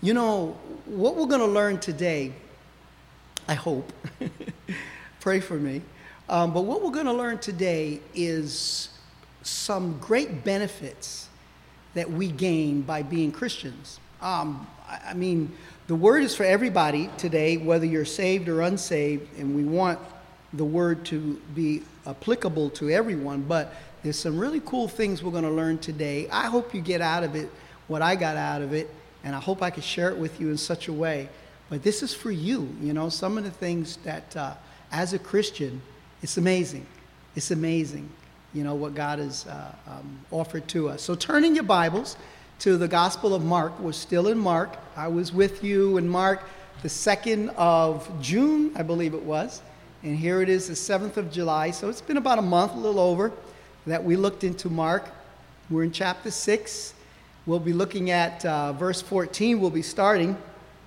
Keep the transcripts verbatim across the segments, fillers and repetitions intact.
You know, what we're going to learn today, I hope, pray for me, um, but what we're going to learn today is some great benefits that we gain by being Christians. Um, I, I mean, the word is for everybody today, whether you're saved or unsaved, and we want the word to be applicable to everyone, but there's some really cool things we're going to learn today. I hope you get out of it what I got out of it, and I hope I can share it with you in such a way. But this is for you, you know, some of the things that, uh, as a Christian, it's amazing. It's amazing, you know, what God has uh, um, offered to us. So turn in your Bibles to the Gospel of Mark. We're still in Mark. I was with you in Mark the second of June, I believe it was. And here it is, the seventh of July. So it's been about a month, a little over, that we looked into Mark. We're in chapter six. We'll be looking at uh, verse fourteen. We'll be starting.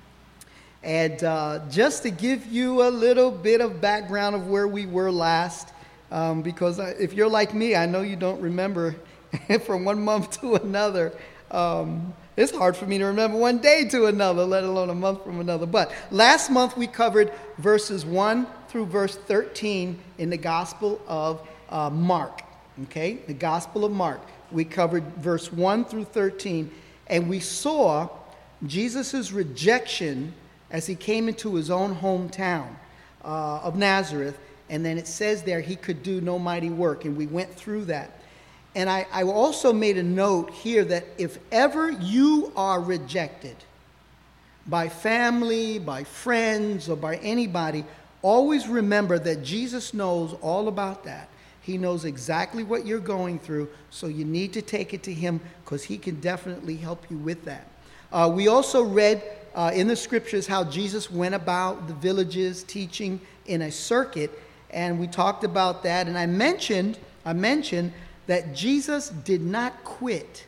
And uh, just to give you a little bit of background of where we were last, um, because if you're like me, I know you don't remember from one month to another. Um, it's hard for me to remember one day to another, let alone a month from another. But last month we covered verses one through verse thirteen in the Gospel of uh, Mark. Okay, the Gospel of Mark. We covered verse one through thirteen, and we saw Jesus' rejection as he came into his own hometown uh, of Nazareth, and then it says there he could do no mighty work, and we went through that. And I, I also made a note here that if ever you are rejected by family, by friends, or by anybody, always remember that Jesus knows all about that. He knows exactly what you're going through, so you need to take it to him because he can definitely help you with that. Uh, we also read uh, in the scriptures how Jesus went about the villages teaching in a circuit, and we talked about that. And I mentioned, I mentioned that Jesus did not quit,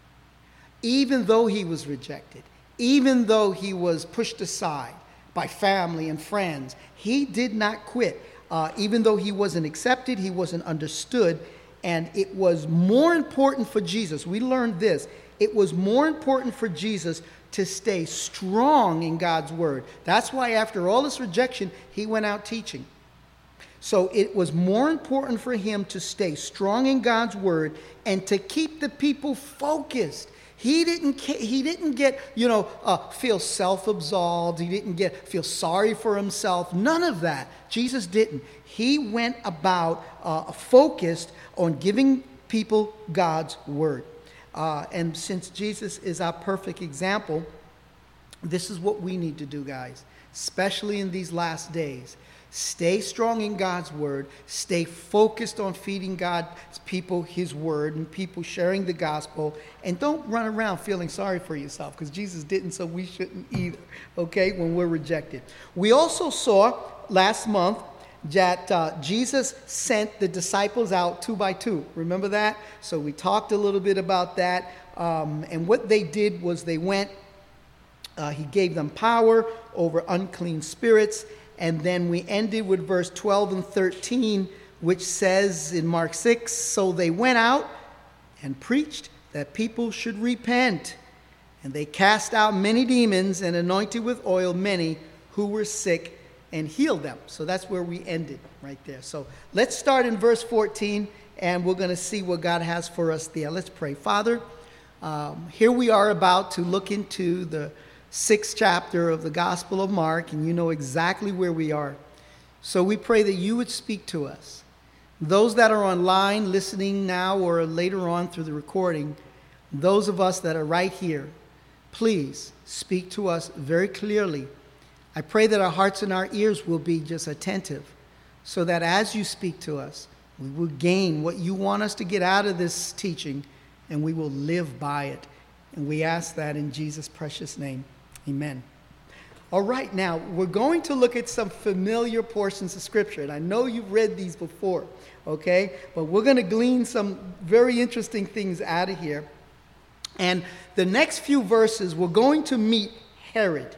even though he was rejected, even though he was pushed aside by family and friends. He did not quit. Uh, even though he wasn't accepted, he wasn't understood, and it was more important for Jesus. We learned this. It was more important for Jesus to stay strong in God's word. That's why after all this rejection, he went out teaching. So it was more important for him to stay strong in God's word and to keep the people focused. He didn't, he didn't get, you know, uh, feel self-absolved. He didn't get feel sorry for himself. None of that. Jesus didn't. He went about uh, focused on giving people God's word. Uh, and since Jesus is our perfect example, this is what we need to do, guys, especially in these last days. Stay strong in God's word. Stay focused on feeding God's people his word and people sharing the gospel. And don't run around feeling sorry for yourself, because Jesus didn't, so we shouldn't either, okay, when we're rejected. We also saw last month that uh, Jesus sent the disciples out two by two. Remember that? So we talked a little bit about that. Um, and what they did was they went, uh, he gave them power over unclean spirits. And then we ended with verse twelve and thirteen, which says in Mark six, so they went out and preached that people should repent. And they cast out many demons and anointed with oil many who were sick and healed them. So that's where we ended right there. So let's start in verse fourteen, and we're going to see what God has for us there. Let's pray. Father, um, here we are about to look into the sixth chapter of the Gospel of Mark, and you know exactly where we are. So we pray that you would speak to us. Those that are online listening now or later on through the recording, those of us that are right here, please speak to us very clearly. I pray that our hearts and our ears will be just attentive, so that as you speak to us, we will gain what you want us to get out of this teaching, and we will live by it. And we ask that in Jesus' precious name. Amen. All right, now we're going to look at some familiar portions of Scripture. And I know you've read these before, okay? But we're going to glean some very interesting things out of here. And the next few verses, we're going to meet Herod,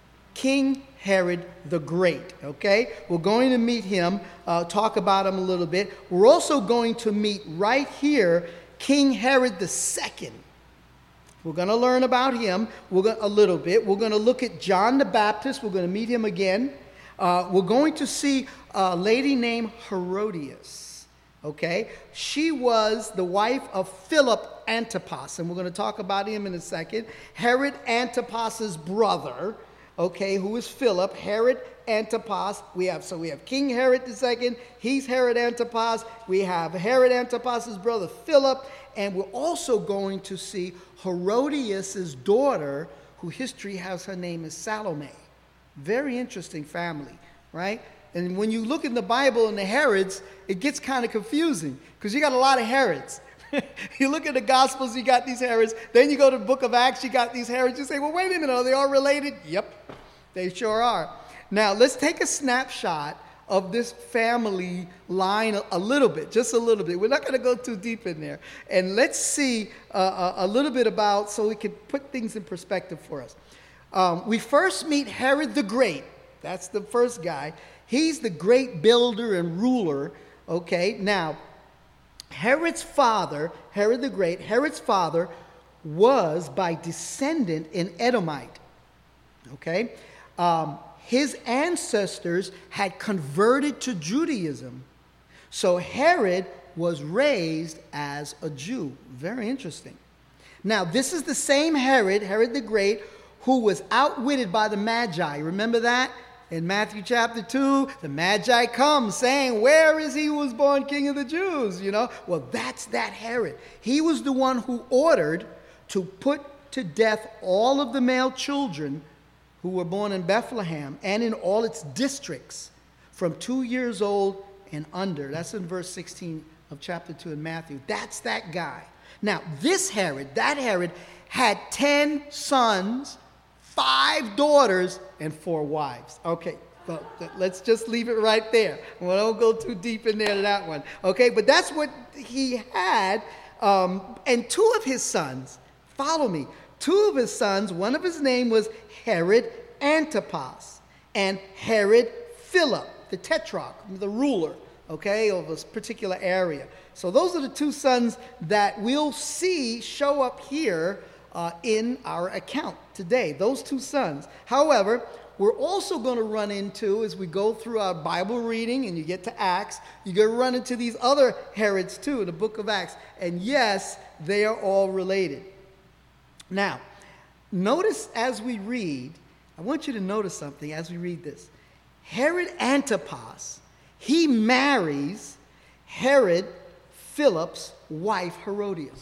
King Herod the Great, okay? We're going to meet him, uh, talk about him a little bit. We're also going to meet right here King Herod the Second. We're going to learn about him we're gonna, a little bit. We're going to look at John the Baptist. We're going to meet him again. Uh, we're going to see a lady named Herodias. Okay? She was the wife of Philip Antipas, and we're going to talk about him in a second. Herod Antipas's brother, okay, who is Philip. Herod Antipas. We have so we have King Herod the Second. He's Herod Antipas. We have Herod Antipas's brother Philip, and we're also going to see Herodias' daughter, who history has her name is Salome. Very interesting family, right? And when you look in the Bible and the Herods, it gets kind of confusing because you got a lot of Herods. You look at the Gospels, you got these Herods. Then you go to the book of Acts, you got these Herods. You say, well, wait a minute, are they all related? Yep, they sure are. Now, let's take a snapshot of this family line a, a little bit, just a little bit. We're not going to go too deep in there. And let's see uh, a, a little bit about, so we can put things in perspective for us. Um, we first meet Herod the Great. That's the first guy. He's the great builder and ruler. Okay, now, Herod's father, Herod the Great, Herod's father was by descendant an Edomite. Okay, um, his ancestors had converted to Judaism. So Herod was raised as a Jew. Very interesting. Now, this is the same Herod, Herod the Great, who was outwitted by the Magi. Remember that? In Matthew chapter two, the Magi come saying, where is he who was born King of the Jews? You know, well, that's that Herod. He was the one who ordered to put to death all of the male children who were born in Bethlehem and in all its districts from two years old and under. That's in verse sixteen of chapter two in Matthew. That's that guy. Now, this Herod, that Herod, had ten sons, five daughters, and four wives. Okay, so let's just leave it right there. We don't go too deep in there to that one. Okay, but that's what he had. Um, and two of his sons, follow me, two of his sons, one of his name was Herod Antipas and Herod Philip, the tetrarch, the ruler, okay, of this particular area. So those are the two sons that we'll see show up here uh, in our account today, those two sons. However, we're also going to run into, as we go through our Bible reading and you get to Acts, you're going to run into these other Herods too in the book of Acts. And yes, they are all related. Now, notice as we read, I want you to notice something as we read this. Herod Antipas, he marries Herod Philip's wife, Herodias.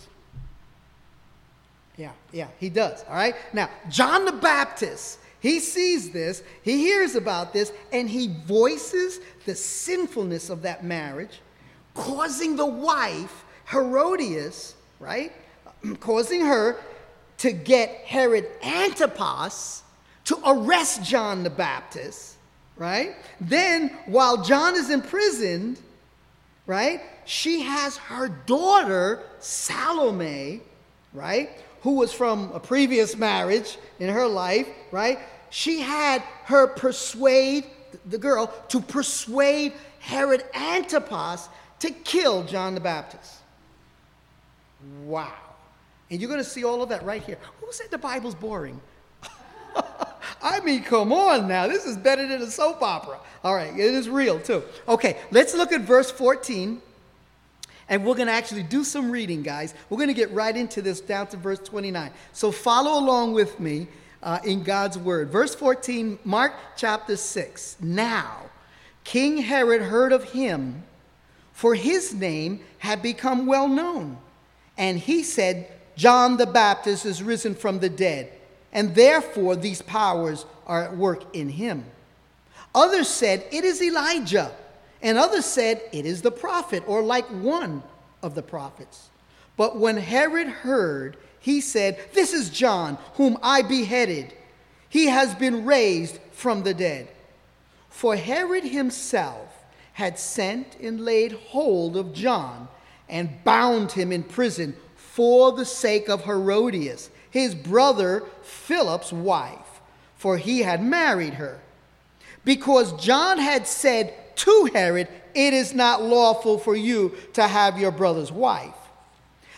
Yeah, yeah, he does, all right? Now, John the Baptist, he sees this, he hears about this, and he voices the sinfulness of that marriage, causing the wife, Herodias, right, causing her to get Herod Antipas to arrest John the Baptist, right? Then, while John is imprisoned, right, she has her daughter, Salome, right, who was from a previous marriage in her life, right? She had her persuade, the girl, to persuade Herod Antipas to kill John the Baptist. Wow. And you're going to see all of that right here. Who said the Bible's boring? I mean, come on now. This is better than a soap opera. All right, it is real too. Okay, let's look at verse fourteen. And we're going to actually do some reading, guys. We're going to get right into this down to verse twenty-nine. So follow along with me uh, in God's word. Verse fourteen, Mark chapter six. Now, King Herod heard of him, for his name had become well known. And he said, John the Baptist is risen from the dead, and therefore these powers are at work in him. Others said, it is Elijah. And others said, it is the prophet, or like one of the prophets. But when Herod heard, he said, this is John, whom I beheaded. He has been raised from the dead. For Herod himself had sent and laid hold of John and bound him in prison for the sake of Herodias, his brother Philip's wife, for he had married her. Because John had said to Herod, it is not lawful for you to have your brother's wife.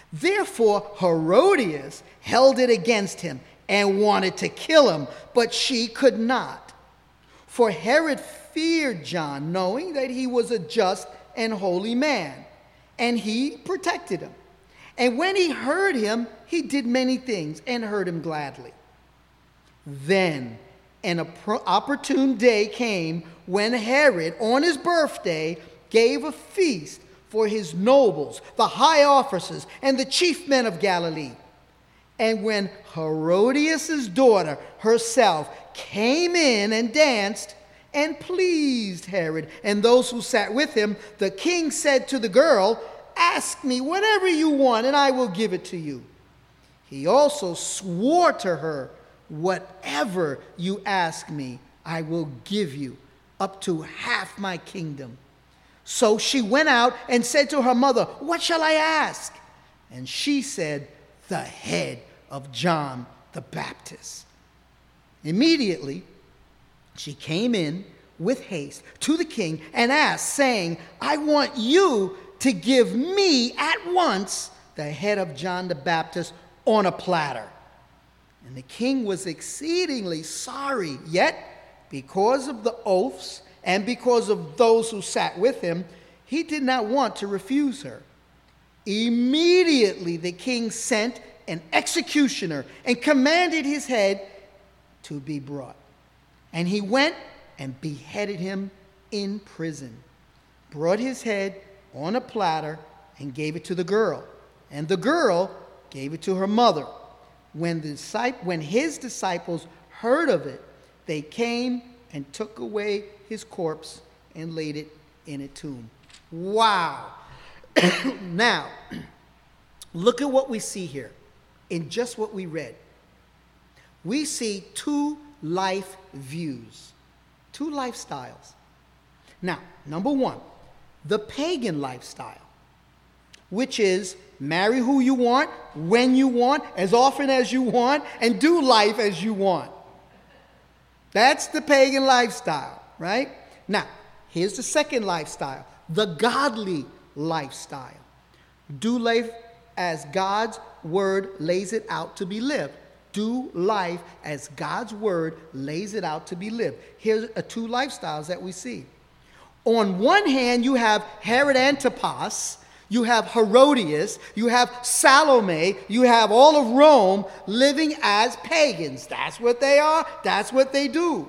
Therefore Herodias held it against him and wanted to kill him, but she could not. For Herod feared John, knowing that he was a just and holy man, and he protected him. And when he heard him, he did many things and heard him gladly. Then an opportune day came when Herod, on his birthday, gave a feast for his nobles, the high officers, and the chief men of Galilee. And when Herodias' daughter herself came in and danced and pleased Herod and those who sat with him, the king said to the girl, "Ask me whatever you want, and I will give it to you." He also swore to her, "Whatever you ask me, I will give you, up to half my kingdom." So she went out and said to her mother, "What shall I ask?" And she said, "The head of John the Baptist." Immediately, she came in with haste to the king and asked, saying, "I want you to give me at once the head of John the Baptist on a platter." And the king was exceedingly sorry, yet because of the oaths and because of those who sat with him, he did not want to refuse her. Immediately the king sent an executioner and commanded his head to be brought. And he went and beheaded him in prison, brought his head on a platter, and gave it to the girl. And the girl gave it to her mother. When, the, when his disciples heard of it, they came and took away his corpse and laid it in a tomb. Wow. Now, look at what we see here in just what we read. We see two life views, two lifestyles. Now, number one, the pagan lifestyle, which is marry who you want, when you want, as often as you want, and do life as you want. That's the pagan lifestyle, right? Now, here's the second lifestyle, the godly lifestyle. Do life as God's word lays it out to be lived. Do life as God's word lays it out to be lived. Here's are two lifestyles that we see. On one hand, you have Herod Antipas, you have Herodias, you have Salome, you have all of Rome living as pagans. That's what they are. That's what they do.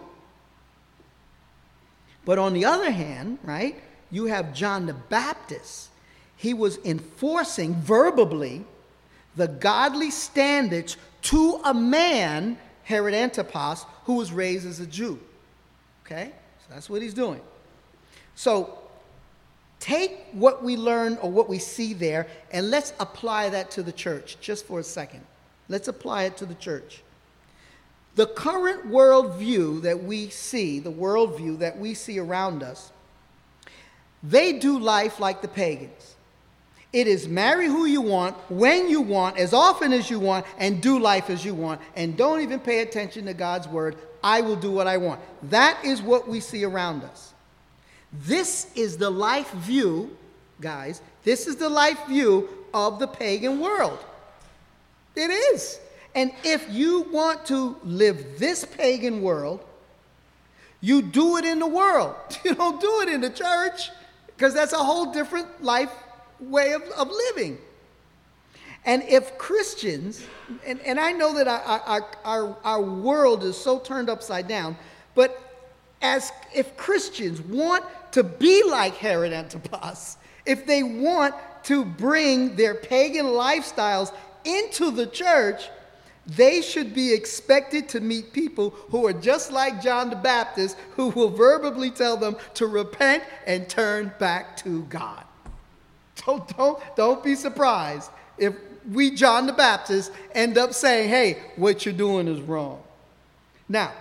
But on the other hand, right, you have John the Baptist. He was enforcing verbally the godly standards to a man, Herod Antipas, who was raised as a Jew. Okay? So that's what he's doing. So take what we learn or what we see there, and let's apply that to the church just for a second. Let's apply it to the church. The current worldview that we see, the worldview that we see around us, they do life like the pagans. It is marry who you want, when you want, as often as you want, and do life as you want, and don't even pay attention to God's word. I will do what I want. That is what we see around us. This is the life view, guys, this is the life view of the pagan world. It is. And if you want to live this pagan world, you do it in the world. You don't do it in the church, because that's a whole different life way of, of living. And if Christians, and, and I know that our, our, our, our world is so turned upside down, but as if Christians want to be like Herod Antipas, if they want to bring their pagan lifestyles into the church, they should be expected to meet people who are just like John the Baptist, who will verbally tell them to repent and turn back to God. Don't, don't, don't be surprised if we, John the Baptist, end up saying, hey, what you're doing is wrong. Now,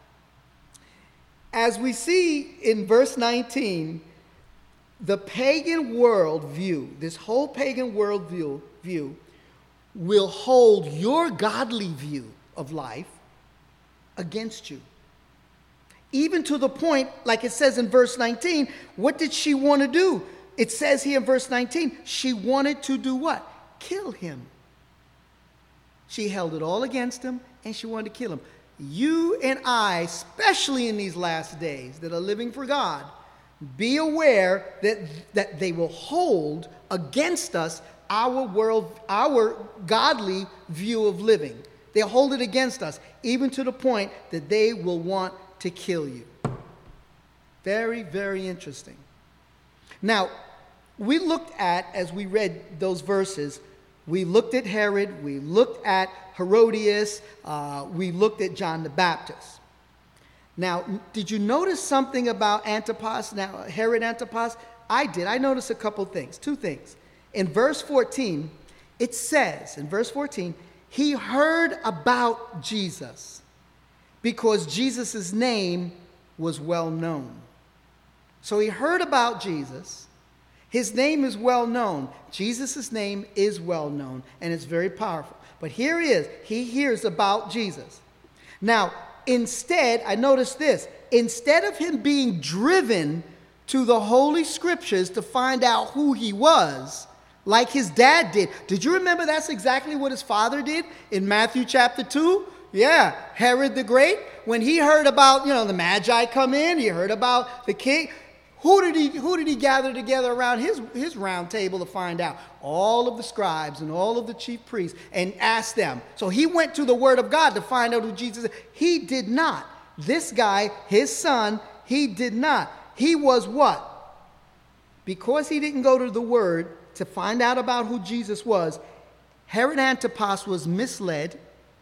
as we see in verse nineteen, the pagan world view, this whole pagan world view, view will hold your godly view of life against you. Even to the point, like it says in verse nineteen, what did she want to do? It says here in verse nineteen, she wanted to do what? kill him. She held it all against him, and she wanted to kill him. You and I, especially in these last days that are living for God, be aware that, that they will hold against us our world, our godly view of living. They'll hold it against us, even to the point that they will want to kill you. Very, very interesting. Now, we looked at, as we read those verses, we looked at Herod, we looked at Herodias, uh, we looked at John the Baptist. Now, did you notice something about Antipas, now Herod Antipas? I did. I noticed a couple things, two things. In verse fourteen, it says, in verse fourteen, he heard about Jesus because Jesus' name was well known. So he heard about Jesus. His name is well known. Jesus' name is well known, and it's very powerful. But here he is. He hears about Jesus. Now, instead, I noticed this. Instead of him being driven to the Holy Scriptures to find out who he was, like his dad did. Did you remember that's exactly what his father did in Matthew chapter two? Yeah, Herod the Great. When he heard about, you know, the Magi come in, he heard about the king. Who did he, who did he gather together around his, his round table to find out? All of the scribes and all of the chief priests, and asked them. So he went to the Word of God to find out who Jesus is. He did not. This guy, his son, he did not. He was what? Because he didn't go to the Word to find out about who Jesus was, Herod Antipas was misled,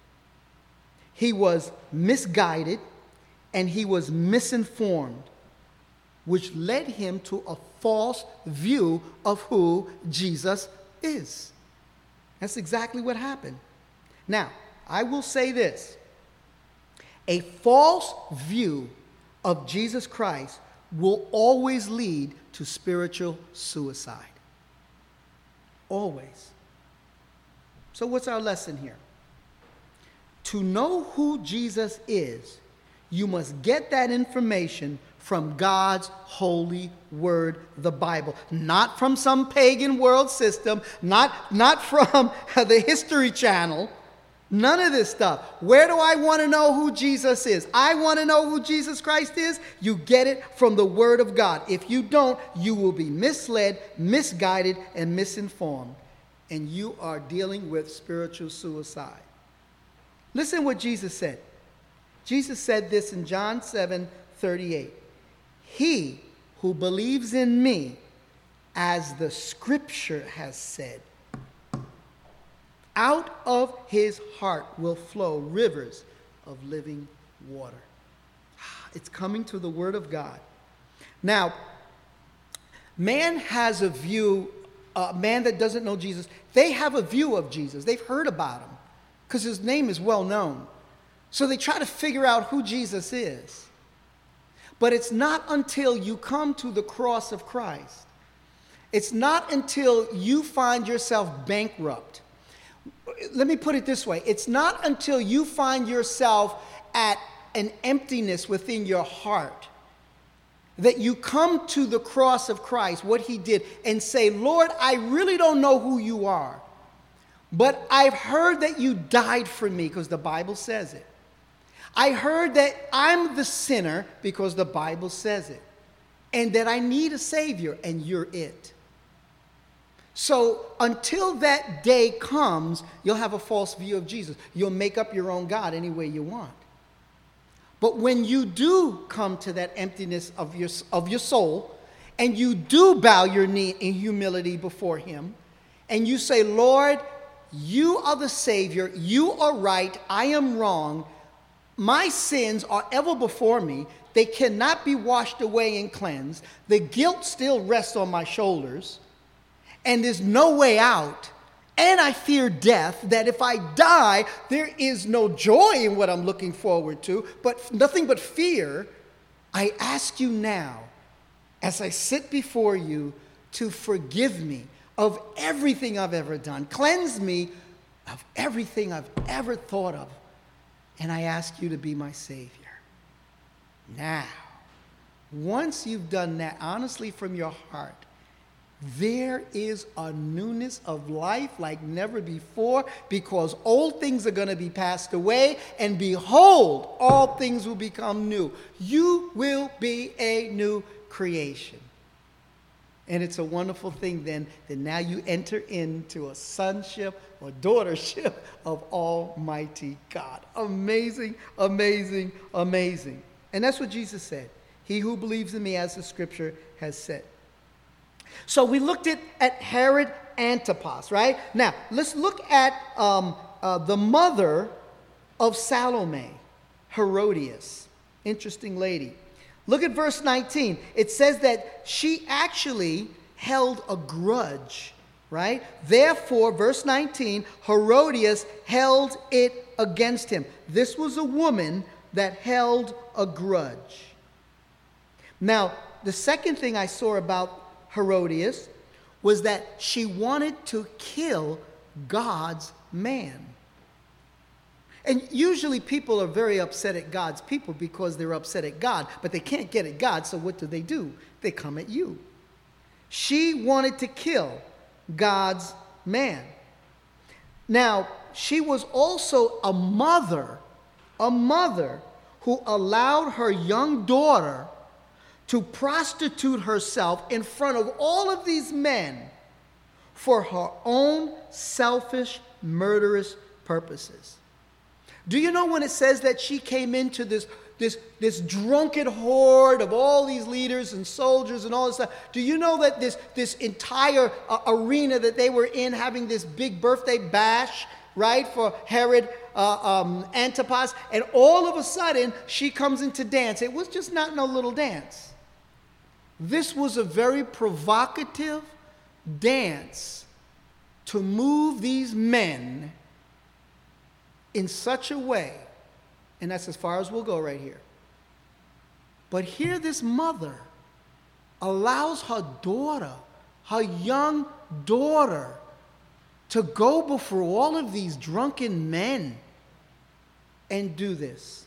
he was misguided, and he was misinformed, which led him to a false view of who Jesus is. That's exactly what happened. Now, I will say this. A false view of Jesus Christ will always lead to spiritual suicide. Always. So what's our lesson here? To know who Jesus is, you must get that information from God's holy word, the Bible. Not from some pagan world system, not, not from the History Channel. None of this stuff. Where do I want to know who Jesus is? I want to know who Jesus Christ is. You get it from the Word of God. If you don't, you will be misled, misguided, and misinformed. And you are dealing with spiritual suicide. Listen what Jesus said. Jesus said this in John seven thirty-eight. He who believes in me, as the Scripture has said, out of his heart will flow rivers of living water. It's coming to the Word of God. Now, man has a view, a man that doesn't know Jesus, they have a view of Jesus. They've heard about him because his name is well known. So they try to figure out who Jesus is. But it's not until you come to the cross of Christ. It's not until you find yourself bankrupt. Let me put it this way. It's not until you find yourself at an emptiness within your heart that you come to the cross of Christ, what he did, and say, Lord, I really don't know who you are, but I've heard that you died for me because the Bible says it. I heard that I'm the sinner because the Bible says it, and that I need a Savior, and you're it. So until that day comes, you'll have a false view of Jesus. You'll make up your own God any way you want. But when you do come to that emptiness of your, of your soul, and you do bow your knee in humility before him, and you say, Lord, you are the Savior, you are right, I am wrong, my sins are ever before me, they cannot be washed away and cleansed, the guilt still rests on my shoulders, and there's no way out, and I fear death, that if I die, there is no joy in what I'm looking forward to, but nothing but fear. I ask you now, as I sit before you, to forgive me of everything I've ever done. Cleanse me of everything I've ever thought of. And I ask you to be my Savior. Now, once you've done that honestly from your heart, there is a newness of life like never before, because old things are going to be passed away, and behold, all things will become new. You will be a new creation. And it's a wonderful thing then that now you enter into a sonship or daughtership of Almighty God. Amazing, amazing, amazing. And that's what Jesus said. He who believes in me, as the scripture has said. So we looked at, at Herod Antipas, right? Now, let's look at um, uh, the mother of Salome, Herodias. Interesting lady. Look at verse nineteen. It says that she actually held a grudge, right? Therefore, verse nineteen, Herodias held it against him. This was a woman that held a grudge. Now, the second thing I saw about Herodias was that she wanted to kill God's man. And usually people are very upset at God's people because they're upset at God, but they can't get at God, so what do they do? They come at you. She wanted to kill God's man. Now, she was also a mother, a mother who allowed her young daughter to prostitute herself in front of all of these men for her own selfish, murderous purposes. Do you know when it says that she came into this, this, this drunken horde of all these leaders and soldiers and all this stuff? Do you know that this, this entire uh, arena that they were in, having this big birthday bash, right, for Herod uh, um, Antipas, and all of a sudden she comes into dance. It was just not no little dance. This was a very provocative dance to move these men in such a way, and that's as far as we'll go right here. But here this mother allows her daughter, her young daughter, to go before all of these drunken men and do this.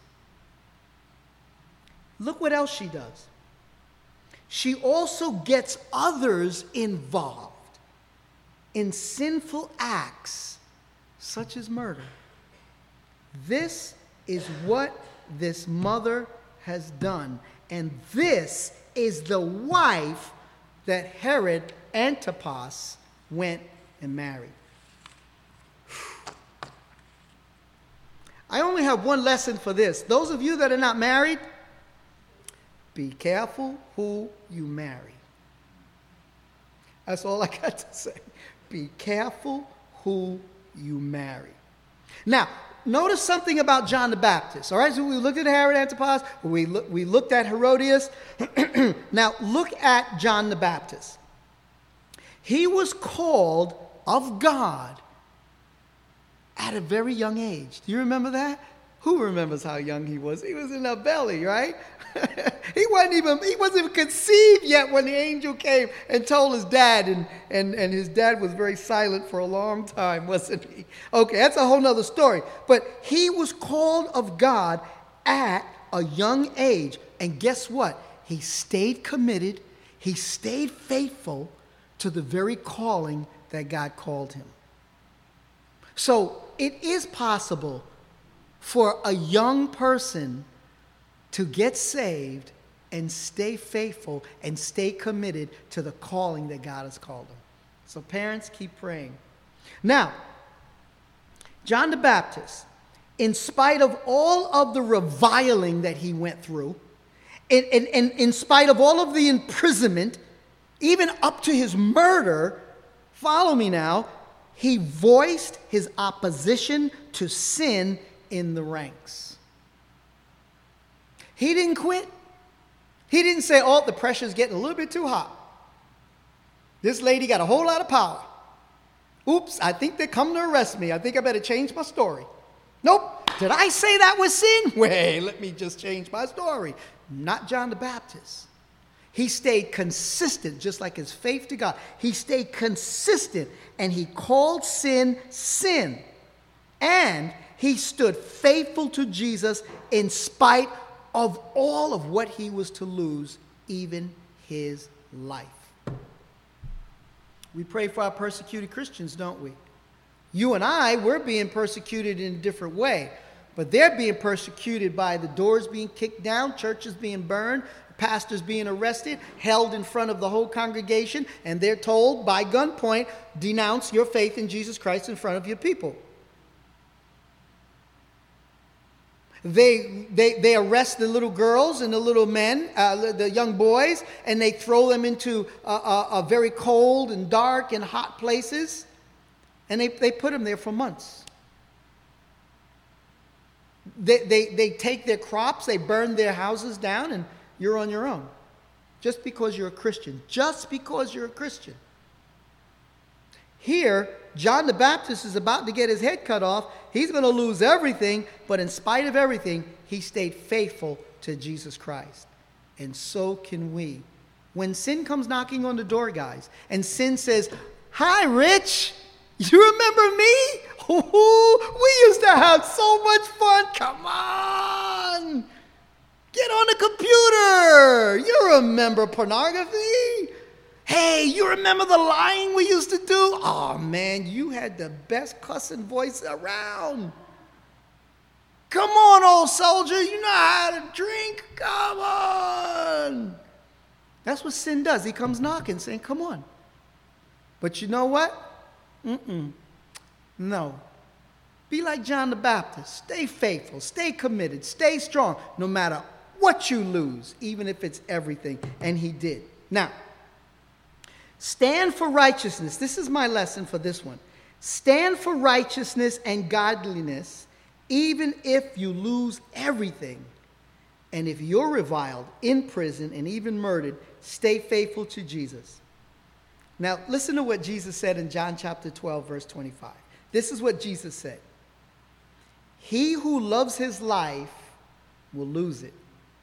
Look what else she does. She also gets others involved in sinful acts such as murder. This is what this mother has done. And this is the wife that Herod Antipas went and married. I only have one lesson for this. Those of you that are not married, be careful who you marry. That's all I got to say. Be careful who you marry. Now, notice something about John the Baptist. All right, so we looked at Herod Antipas, we, look, we looked at Herodias. Now, look at John the Baptist. He was called of God at a very young age. Do you remember that? Who remembers how young he was? He was in her belly, right? he wasn't even he wasn't even conceived yet when the angel came and told his dad, and, and, and his dad was very silent for a long time, wasn't he? Okay, that's a whole nother story. But he was called of God at a young age. And guess what? He stayed committed. He stayed faithful to the very calling that God called him. So it is possible for a young person to get saved and stay faithful and stay committed to the calling that God has called them. So parents, keep praying. Now, John the Baptist, in spite of all of the reviling that he went through, and, and, and in spite of all of the imprisonment, even up to his murder, follow me now, he voiced his opposition to sin in the ranks. He didn't quit. He didn't say, oh, the pressure's getting a little bit too hot. This lady got a whole lot of power. Oops, I think they're coming to arrest me. I think I better change my story. Nope. Did I say that was sin? Wait, let me just change my story. Not John the Baptist. He stayed consistent, just like his faith to God. He stayed consistent, and he called sin, sin. And he stood faithful to Jesus in spite of all of what he was to lose, even his life. We pray for our persecuted Christians, don't we? You and I, we're being persecuted in a different way. But they're being persecuted by the doors being kicked down, churches being burned, pastors being arrested, held in front of the whole congregation, and they're told by gunpoint, denounce your faith in Jesus Christ in front of your people. They, they, they arrest the little girls and the little men, uh, the young boys, and they throw them into uh, uh, uh, very cold and dark and hot places, and they, they put them there for months. They, they, they take their crops, they burn their houses down, and you're on your own. Just because you're a Christian. Just because you're a Christian. Here, John the Baptist is about to get his head cut off. He's going to lose everything, but in spite of everything, he stayed faithful to Jesus Christ. And so can we. When sin comes knocking on the door, guys, and sin says, "Hi, Rich, you remember me? Ooh, we used to have so much fun. Come on. Get on the computer. You remember pornography? Hey, you remember the lying we used to do? Oh, man, you had the best cussing voice around. Come on, old soldier. You know how to drink. Come on." That's what sin does. He comes knocking, saying, "Come on." But you know what? Mm-mm. No. Be like John the Baptist. Stay faithful. Stay committed. Stay strong. No matter what you lose, even if it's everything. And he did. Now, stand for righteousness. This is my lesson for this one. Stand for righteousness and godliness, even if you lose everything. And if you're reviled, in prison, and even murdered, stay faithful to Jesus. Now, listen to what Jesus said in John chapter twelve, verse twenty-five. This is what Jesus said. "He who loves his life will lose it.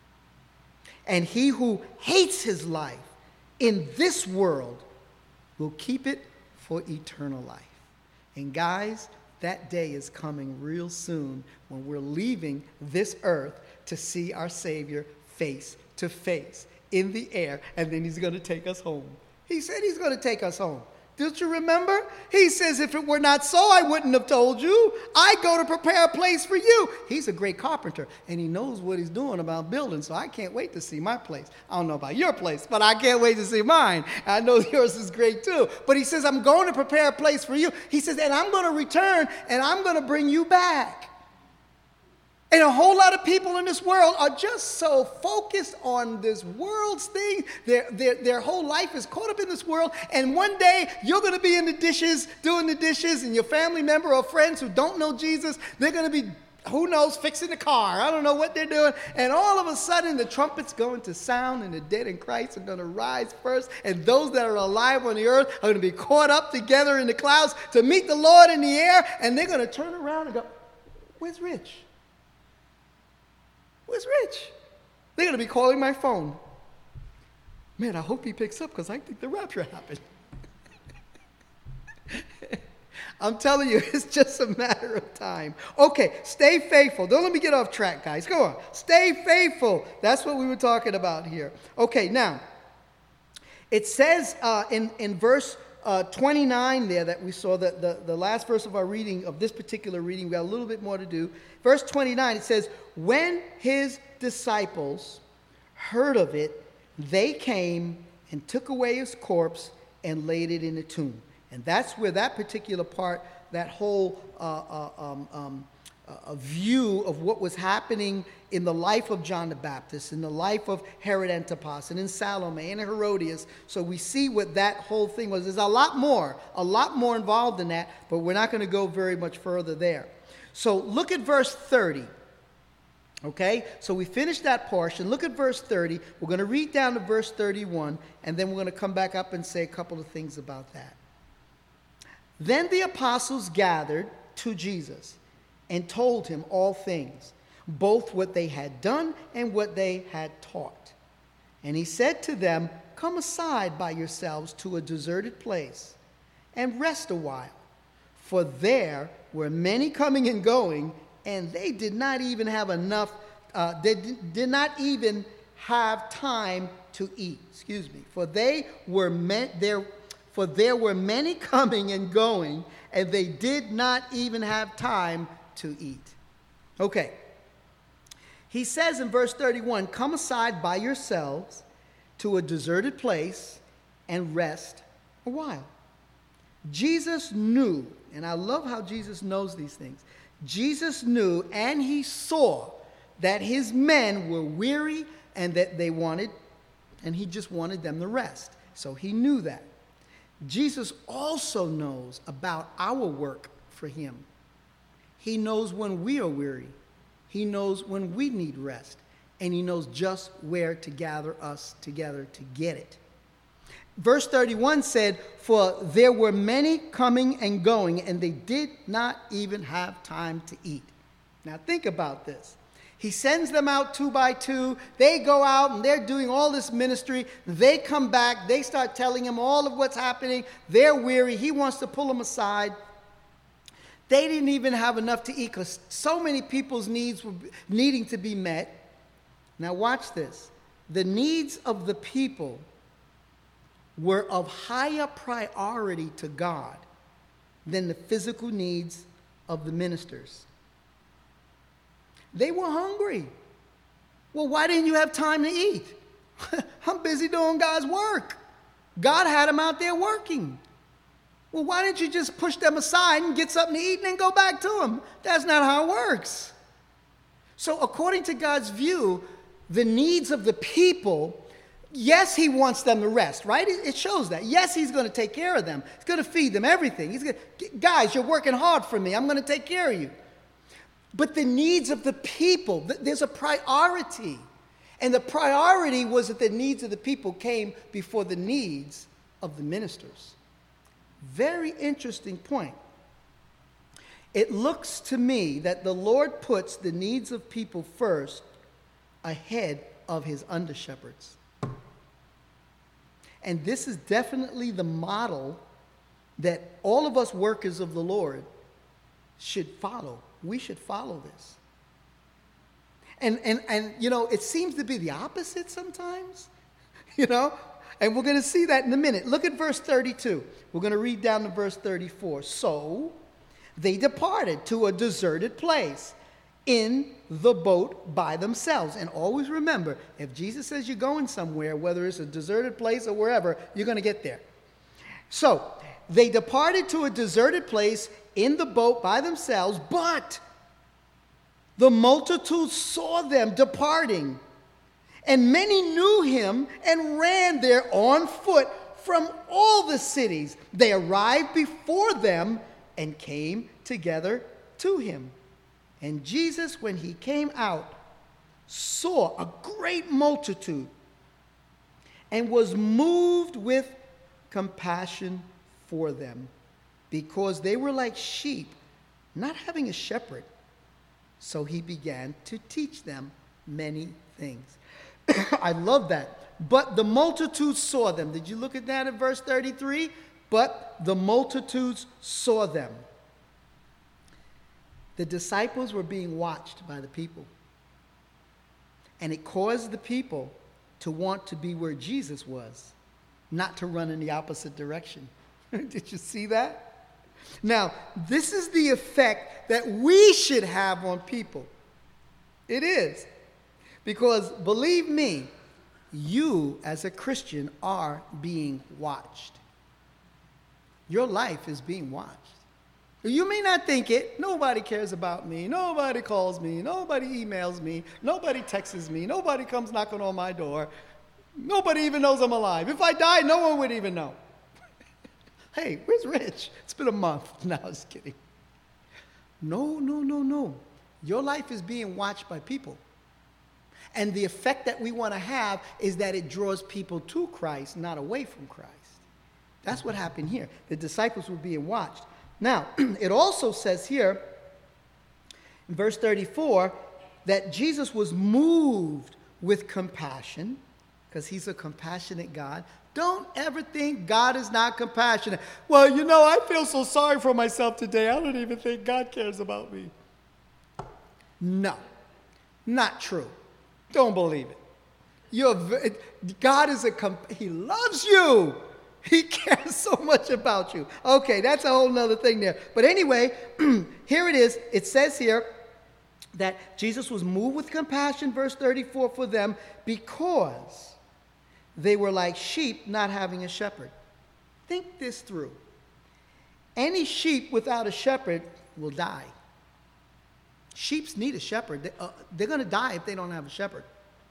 And he who hates his life in this world will keep it for eternal life." And guys, that day is coming real soon when we're leaving this earth to see our Savior face to face in the air, and then he's going to take us home. He said he's going to take us home. Don't you remember? He says, "If it were not so, I wouldn't have told you. I go to prepare a place for you." He's a great carpenter, and he knows what he's doing about building, so I can't wait to see my place. I don't know about your place, but I can't wait to see mine. I know yours is great too. But he says, "I'm going to prepare a place for you." He says, "And I'm going to return, and I'm going to bring you back." And a whole lot of people in this world are just so focused on this world's thing. Their, their, their whole life is caught up in this world. And one day you're going to be in the dishes, doing the dishes, and your family member or friends who don't know Jesus, they're going to be, who knows, fixing the car. I don't know what they're doing. And all of a sudden the trumpet's going to sound, and the dead in Christ are going to rise first. And those that are alive on the earth are going to be caught up together in the clouds to meet the Lord in the air. And they're going to turn around and go, "Where's Rich? Where's Rich?" They're going to be calling my phone. Man, I hope he picks up, because I think the rapture happened. I'm telling you, it's just a matter of time. Okay, stay faithful. Don't let me get off track, guys. Go on. Stay faithful. That's what we were talking about here. Okay, now, it says uh, in, in verse Uh, twenty-nine there that we saw, the, the, the last verse of our reading, of this particular reading. We got a little bit more to do. Verse twenty-nine, it says, "When his disciples heard of it, they came and took away his corpse and laid it in a tomb." And that's where that particular part, that whole uh, uh, um, um, a view of what was happening in the life of John the Baptist, in the life of Herod Antipas, and in Salome, and Herodias. So we see what that whole thing was. There's a lot more, a lot more involved in that, but we're not going to go very much further there. So look at verse thirty. Okay, so we finished that portion. Look at verse thirty. We're going to read down to verse thirty-one, and then we're going to come back up and say a couple of things about that. "Then the apostles gathered to Jesus and told him all things, both what they had done and what they had taught. And he said to them, 'Come aside by yourselves to a deserted place and rest a while.' For there were many coming and going, and they did not even have enough, uh, they did not even have time to eat." Excuse me. For they were meant there, for there were many coming and going, and they did not even have time to eat. Okay. He says in verse thirty-one, come aside by yourselves to a deserted place and rest a while. Jesus knew, and I love how Jesus knows these things. Jesus knew and he saw that his men were weary and that they wanted, and he just wanted them to rest. So he knew that. Jesus also knows about our work for him. He knows when we are weary. He knows when we need rest. And he knows just where to gather us together to get it. Verse thirty-one said, for there were many coming and going, and they did not even have time to eat. Now think about this. He sends them out two by two. They go out and they're doing all this ministry. They come back. They start telling him all of what's happening. They're weary. He wants to pull them aside. They didn't even have enough to eat because so many people's needs were needing to be met. Now watch this. The needs of the people were of higher priority to God than the physical needs of the ministers. They were hungry. Well, why didn't you have time to eat? I'm busy doing God's work. God had them out there working. Well, why didn't you just push them aside and get something to eat and then go back to them? That's not how it works. So according to God's view, the needs of the people, yes, he wants them to rest, right? It shows that. Yes, he's going to take care of them. He's going to feed them everything. He's going to, guys, you're working hard for me. I'm going to take care of you. But the needs of the people, there's a priority. And the priority was that the needs of the people came before the needs of the ministers. Very interesting point. It looks to me that the Lord puts the needs of people first ahead of his under-shepherds. And this is definitely the model that all of us workers of the Lord should follow. We should follow this. And, and, and you know, it seems to be the opposite sometimes, you know, and we're going to see that in a minute. Look at verse thirty-two. We're going to read down to verse thirty-four. So they departed to a deserted place in the boat by themselves. And always remember, if Jesus says you're going somewhere, whether it's a deserted place or wherever, you're going to get there. So they departed to a deserted place in the boat by themselves, but the multitude saw them departing, and many knew him and ran there on foot from all the cities. They arrived before them and came together to him. And Jesus, when he came out, saw a great multitude and was moved with compassion for them, because they were like sheep, not having a shepherd. So he began to teach them many things. I love that. But the multitudes saw them. Did you look at that in verse thirty-three? But the multitudes saw them. The disciples were being watched by the people. And it caused the people to want to be where Jesus was, not to run in the opposite direction. Did you see that? Now, this is the effect that we should have on people. It is. Because believe me, you as a Christian are being watched. Your life is being watched. You may not think it. Nobody cares about me. Nobody calls me. Nobody emails me. Nobody texts me. Nobody comes knocking on my door. Nobody even knows I'm alive. If I die, no one would even know. Hey, where's Rich? It's been a month. No, I was kidding. No, no, no, no. Your life is being watched by people. And the effect that we want to have is that it draws people to Christ, not away from Christ. That's what happened here. The disciples were being watched. Now, it also says here, in verse thirty-four, that Jesus was moved with compassion, because he's a compassionate God. Don't ever think God is not compassionate. Well, you know, I feel so sorry for myself today. I don't even think God cares about me. No, not true. Don't believe it. You're, God is a, he loves you. He cares so much about you. Okay, that's a whole nother thing there. But anyway, here it is. It says here that Jesus was moved with compassion, verse thirty-four, for them because they were like sheep not having a shepherd. Think this through. Any sheep without a shepherd will die. Sheep need a shepherd. They, uh, they're going to die if they don't have a shepherd.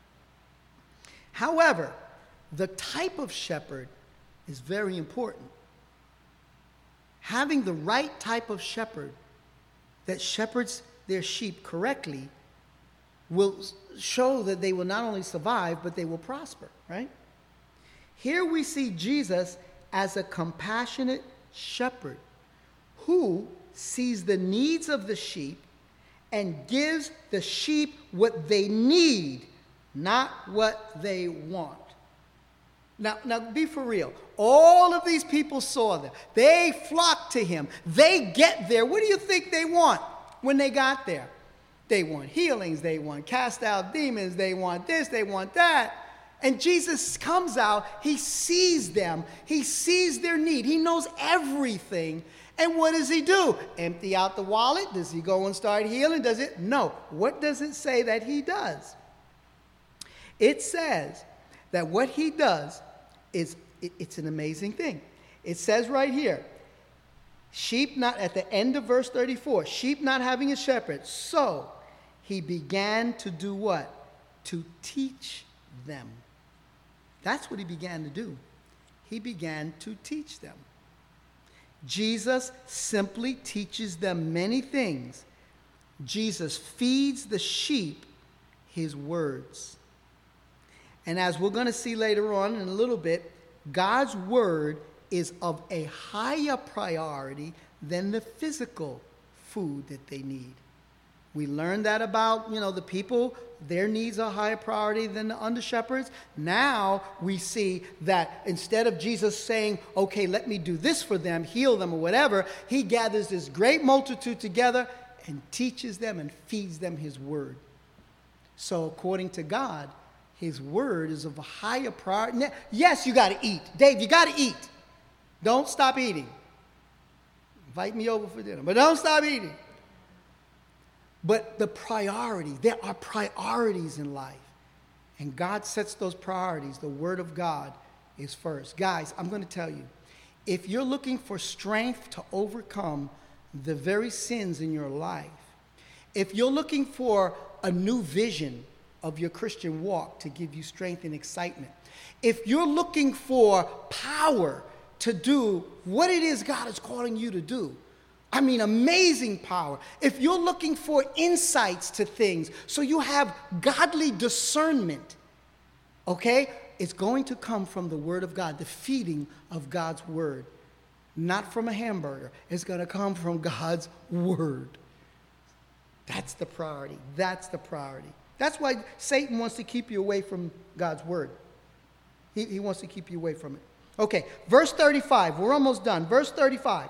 However, the type of shepherd is very important. Having the right type of shepherd that shepherds their sheep correctly will show that they will not only survive, but they will prosper, right? Here we see Jesus as a compassionate shepherd who sees the needs of the sheep and gives the sheep what they need, not what they want. Now, now be for real. All of these people saw them. They flocked to him. They get there. What do you think they want when they got there? They want healings. They want cast out demons. They want this. They want that. And Jesus comes out. He sees them. He sees their need. He knows everything. And what does he do? Empty out the wallet? Does he go and start healing? Does it? No. What does it say that he does? It says that what he does is, it, it's an amazing thing. It says right here, sheep not, at the end of verse thirty-four, sheep not having a shepherd. So he began to do what? To teach them. That's what he began to do. He began to teach them. Jesus simply teaches them many things. Jesus feeds the sheep his words. And as we're going to see later on in a little bit, God's word is of a higher priority than the physical food that they need. We learned that about, you know, the people, their needs are higher priority than the under-shepherds. Now we see that instead of Jesus saying, okay, let me do this for them, heal them or whatever, he gathers this great multitude together and teaches them and feeds them his word. So according to God, his word is of a higher priority. Yes, you got to eat. Dave, you got to eat. Don't stop eating. Invite me over for dinner, but don't stop eating. But the priority, there are priorities in life. And God sets those priorities. The word of God is first. Guys, I'm going to tell you, if you're looking for strength to overcome the very sins in your life, if you're looking for a new vision of your Christian walk to give you strength and excitement, if you're looking for power to do what it is God is calling you to do, I mean, amazing power. If you're looking for insights to things so you have godly discernment, okay, it's going to come from the word of God, the feeding of God's word, not from a hamburger. It's going to come from God's word. That's the priority. That's the priority. That's why Satan wants to keep you away from God's word. He, he wants to keep you away from it. Okay, verse thirty-five. We're almost done. Verse thirty-five.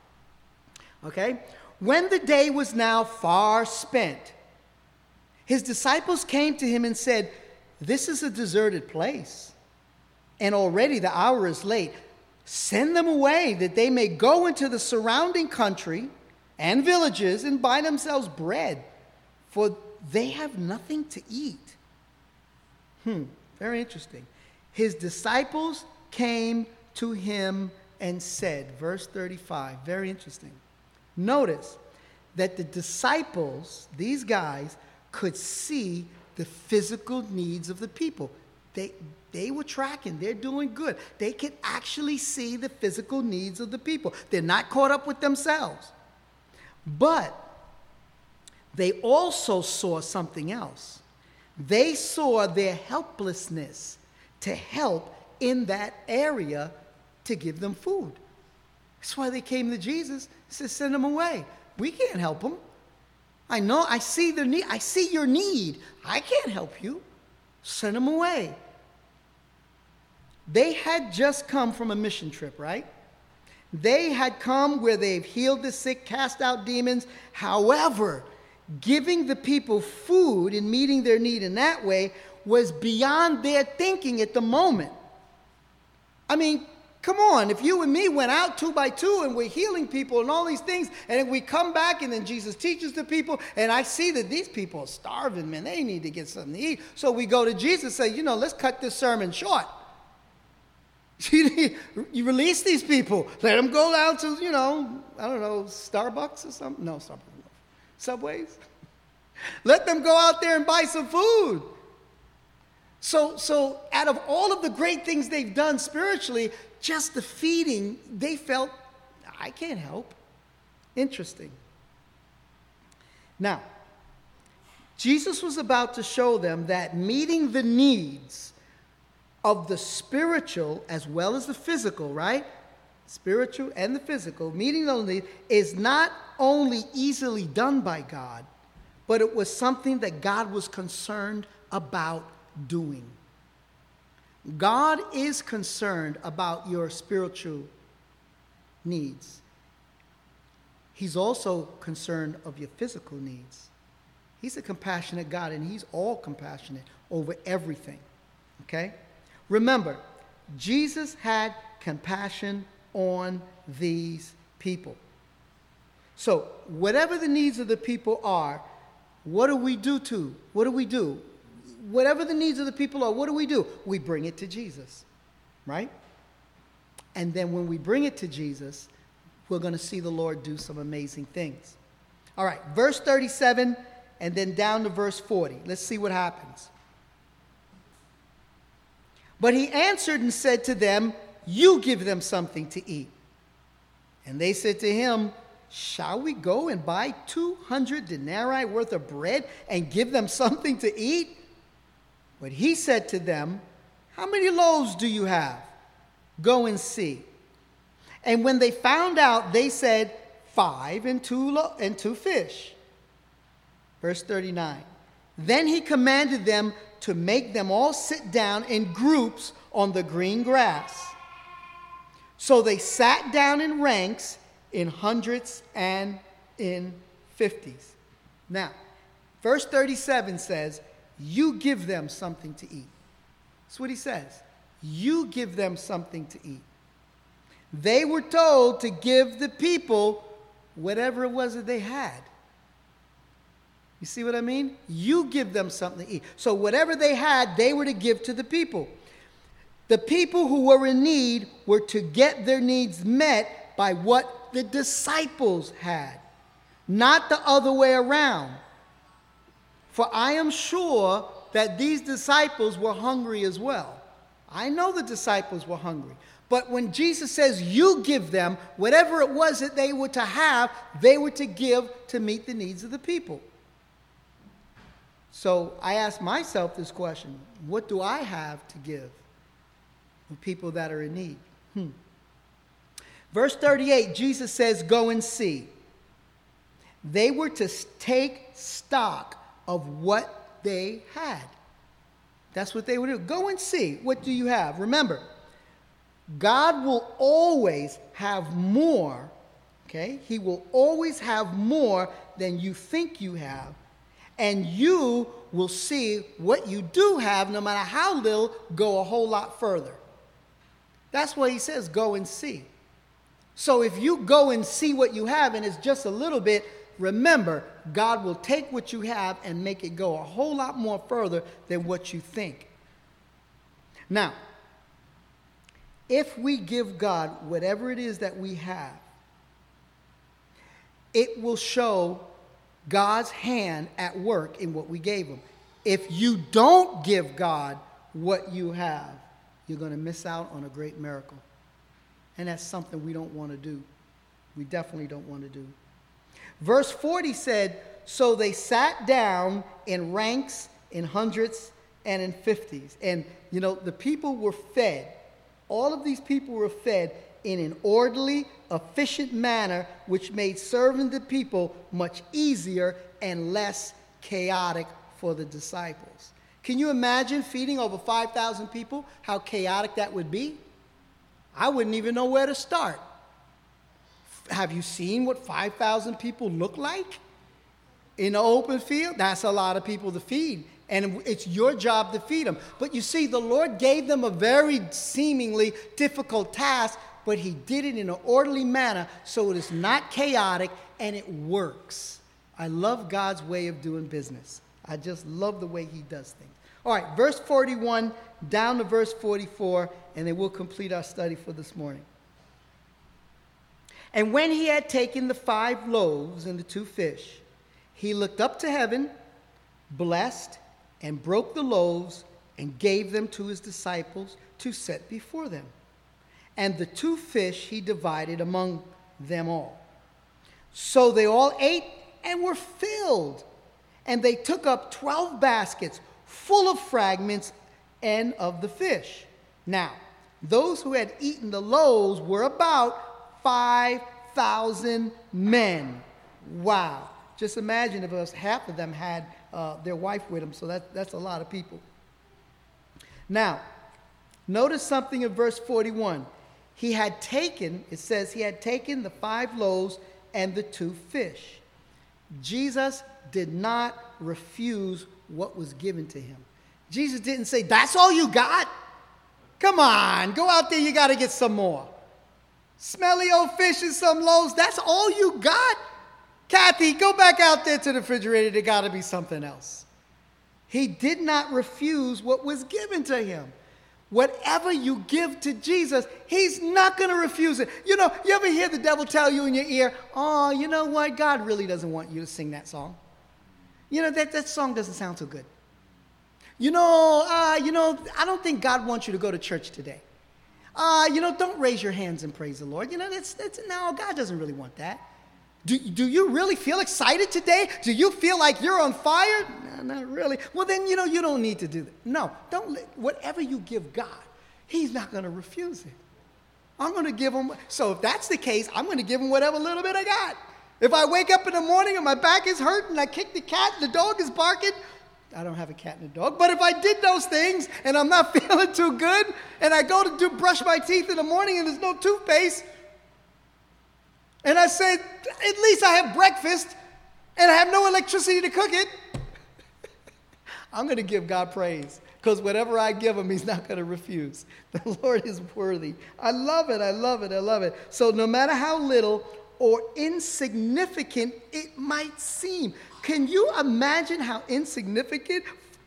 Okay? When the day was now far spent, his disciples came to him and said, "This is a deserted place, and already the hour is late. Send them away that they may go into the surrounding country and villages and buy themselves bread, for they have nothing to eat." Hmm, very interesting. His disciples came to him and said, verse thirty-five, very interesting. Notice that the disciples, these guys, could see the physical needs of the people. They, they were tracking. They're doing good. They could actually see the physical needs of the people. They're not caught up with themselves. But they also saw something else. They saw their helplessness to help in that area to give them food. That's why they came to Jesus. He said, send them away. We can't help them. I know, I see their need. I see your need. I can't help you. Send them away. They had just come from a mission trip, right? They had come where they've healed the sick, cast out demons. However, giving the people food and meeting their need in that way was beyond their thinking at the moment. I mean, Come on, if you and me went out two by two and we're healing people and all these things, and then we come back and then Jesus teaches the people, and I see that these people are starving, man, they need to get something to eat. So we go to Jesus and say, you know, let's cut this sermon short. You release these people. Let them go down to, you know, I don't know, Starbucks or something. No, Starbucks. No. Subways. Let them go out there and buy some food. So, so out of all of the great things they've done spiritually, just the feeding, they felt, I can't help. Interesting. Now, Jesus was about to show them that meeting the needs of the spiritual as well as the physical, right? Spiritual and the physical, meeting those needs is not only easily done by God, but it was something that God was concerned about doing. God is concerned about your spiritual needs. He's also concerned of your physical needs. He's a compassionate God, and he's all compassionate over everything. Okay? Remember, Jesus had compassion on these people. So, whatever the needs of the people are, what do we do to? What do we do? Whatever the needs of the people are, what do we do? We bring it to Jesus, right? And then when we bring it to Jesus, we're going to see the Lord do some amazing things. All right, verse thirty-seven and then down to verse forty. Let's see what happens. But he answered and said to them, you give them something to eat. And they said to him, shall we go and buy two hundred denarii worth of bread and give them something to eat? But he said to them, how many loaves do you have? Go and see. And when they found out, they said, five and two, lo- and two fish. Verse thirty-nine. Then he commanded them to make them all sit down in groups on the green grass. So they sat down in ranks, in hundreds and in fifties. Now, verse thirty-seven says, you give them something to eat. That's what he says. You give them something to eat. They were told to give the people whatever it was that they had. You see what I mean? You give them something to eat. So whatever they had, they were to give to the people. The people who were in need were to get their needs met by what the disciples had, not the other way around. For I am sure that these disciples were hungry as well. I know the disciples were hungry. But when Jesus says you give them, whatever it was that they were to have, they were to give to meet the needs of the people. So I ask myself this question, what do I have to give to people that are in need? Hmm. Verse thirty-eight, Jesus says, go and see. They were to take stock of what they had. That's what they would do. Go and see. What do you have? Remember, God will always have more, okay? He will always have more than you think you have. And you will see what you do have, no matter how little, go a whole lot further. That's why he says, go and see. So if you go and see what you have and it's just a little bit, remember, God will take what you have and make it go a whole lot more further than what you think. Now, if we give God whatever it is that we have, it will show God's hand at work in what we gave him. If you don't give God what you have, you're going to miss out on a great miracle. And that's something we don't want to do. We definitely don't want to do. Verse forty said, so they sat down in ranks, in hundreds, and in fifties. And, you know, the people were fed. All of these people were fed in an orderly, efficient manner, which made serving the people much easier and less chaotic for the disciples. Can you imagine feeding over five thousand people? How chaotic that would be? I wouldn't even know where to start. Have you seen what five thousand people look like in the open field? That's a lot of people to feed. And it's your job to feed them. But you see, the Lord gave them a very seemingly difficult task, but he did it in an orderly manner so it is not chaotic and it works. I love God's way of doing business. I just love the way he does things. All right, verse forty-one down to verse forty-four, and then we'll complete our study for this morning. And when he had taken the five loaves and the two fish, he looked up to heaven, blessed, and broke the loaves and gave them to his disciples to set before them. And the two fish he divided among them all. So they all ate and were filled. And they took up twelve baskets full of fragments and of the fish. Now, those who had eaten the loaves were about five thousand men. Wow. Just imagine if us, half of them had uh, their wife with them, so that, that's a lot of people. Now, notice something in verse forty-one. He had taken, it says he had taken the five loaves and the two fish. Jesus did not refuse what was given to him. Jesus didn't say, that's all you got? Come on, go out there, you got to get some more. Smelly old fish and some loaves, that's all you got? Kathy, go back out there to the refrigerator, there got to be something else. He did not refuse what was given to him. Whatever you give to Jesus, he's not going to refuse it. You know, you ever hear the devil tell you in your ear, oh, you know what, God really doesn't want you to sing that song. You know, that, that song doesn't sound so good. You know, uh, you know, I don't think God wants you to go to church today. Uh, you know, don't raise your hands and praise the Lord. You know, that's, that's, no, God doesn't really want that. Do, do you really feel excited today? Do you feel like you're on fire? No, not really. Well, then, you know, you don't need to do that. No, don't. Let, whatever you give God, he's not going to refuse it. I'm going to give him. So if that's the case, I'm going to give him whatever little bit I got. If I wake up in the morning and my back is hurt and I kick the cat and the dog is barking, I don't have a cat and a dog. But if I did those things and I'm not feeling too good and I go to do brush my teeth in the morning and there's no toothpaste, and I said, at least I have breakfast and I have no electricity to cook it, I'm going to give God praise, because whatever I give him, he's not going to refuse. The Lord is worthy. I love it. I love it. I love it. So no matter how little or insignificant it might seem, can you imagine how insignificant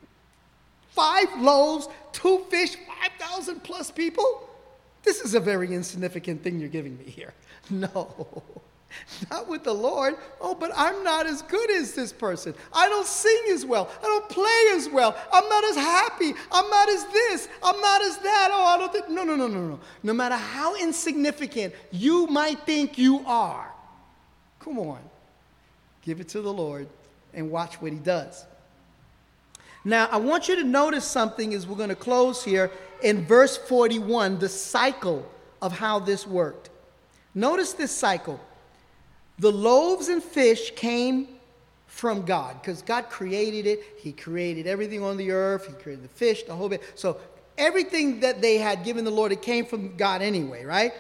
five loaves, two fish, five thousand plus people? This is a very insignificant thing you're giving me here. No, not with the Lord. Oh, but I'm not as good as this person. I don't sing as well. I don't play as well. I'm not as happy. I'm not as this. I'm not as that. Oh, I don't think. No, no, no, no, no. No matter how insignificant you might think you are, come on, give it to the Lord and watch what he does. Now, I want you to notice something as we're going to close here in verse forty-one, the cycle of how this worked. Notice this cycle. The loaves and fish came from God, because God created it. He created everything on the earth. He created the fish, the whole bit. So everything that they had given the Lord, it came from God anyway, right?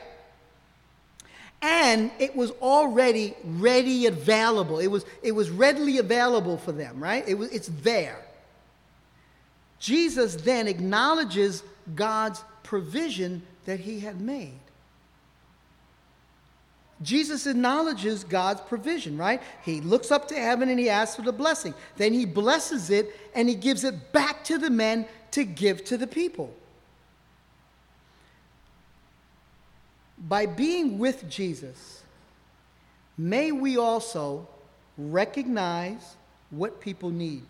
And it was already ready, available. It was, it was readily available for them, right? It was, it's there. Jesus then acknowledges God's provision that he had made. Jesus acknowledges God's provision, right? He looks up to heaven and he asks for the blessing. Then he blesses it and he gives it back to the men to give to the people. By being with Jesus, may we also recognize what people need.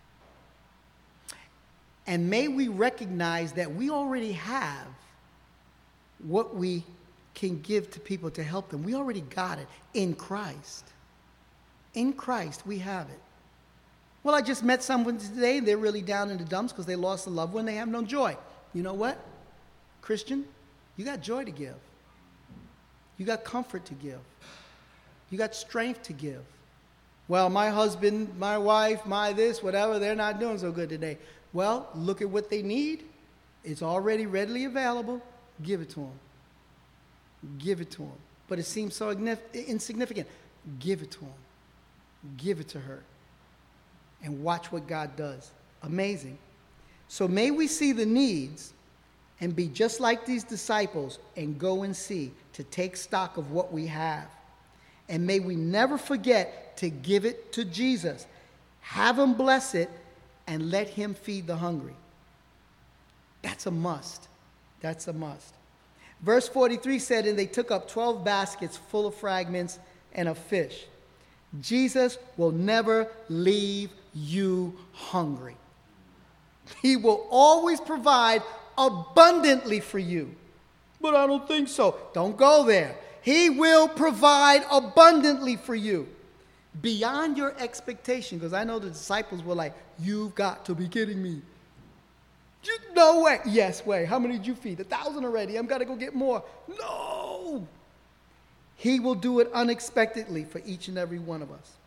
And may we recognize that we already have what we can give to people to help them. We already got it in Christ. In Christ, we have it. Well, I just met someone today. They're really down in the dumps because they lost a loved one. They have no joy. You know what? Christian, you got joy to give. You got comfort to give. You got strength to give. Well, my husband, my wife, my this, whatever, they're not doing so good today. Well, look at what they need. It's already readily available. Give it to them. Give it to them. But it seems so insignificant. Give it to them. Give it to her. And watch what God does. Amazing. So may we see the needs and be just like these disciples and go and see, to take stock of what we have. And may we never forget to give it to Jesus. Have him bless it and let him feed the hungry. That's a must. That's a must. Verse forty-three said, and they took up twelve baskets full of fragments and of fish. Jesus will never leave you hungry. He will always provide abundantly for you. But I don't think so. Don't go there. He will provide abundantly for you. Beyond your expectation. Because I know the disciples were like, you've got to be kidding me. No way. Yes, way. How many did you feed? A thousand already. I'm got to go get more. No. He will do it unexpectedly for each and every one of us.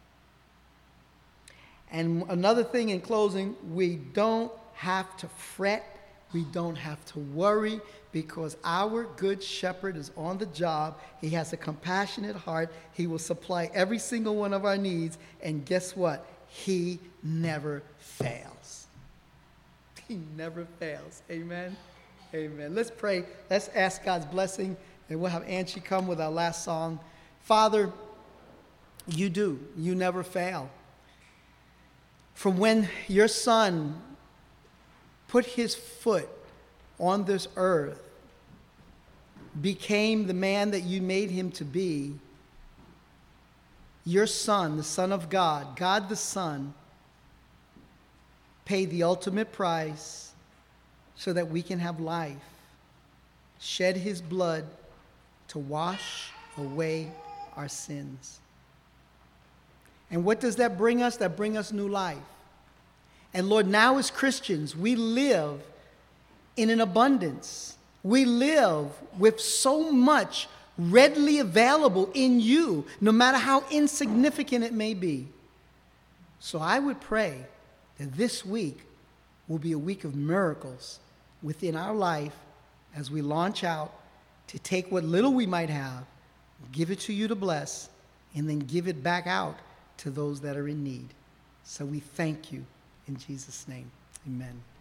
And another thing in closing, we don't have to fret. We don't have to worry, because our good shepherd is on the job. He has a compassionate heart. He will supply every single one of our needs. And guess what? He never fails. He never fails. Amen. Amen. Let's pray. Let's ask God's blessing. And we'll have Angie come with our last song. Father, you do. You never fail. From when your son put his foot on this earth, became the man that you made him to be, your son, the Son of God, God the Son, paid the ultimate price so that we can have life, shed his blood to wash away our sins. And what does that bring us? That brings us new life. And Lord, now as Christians, we live in an abundance. We live with so much readily available in you, no matter how insignificant it may be. So I would pray that this week will be a week of miracles within our life as we launch out to take what little we might have, give it to you to bless, and then give it back out to those that are in need. So we thank you in Jesus' name. Amen.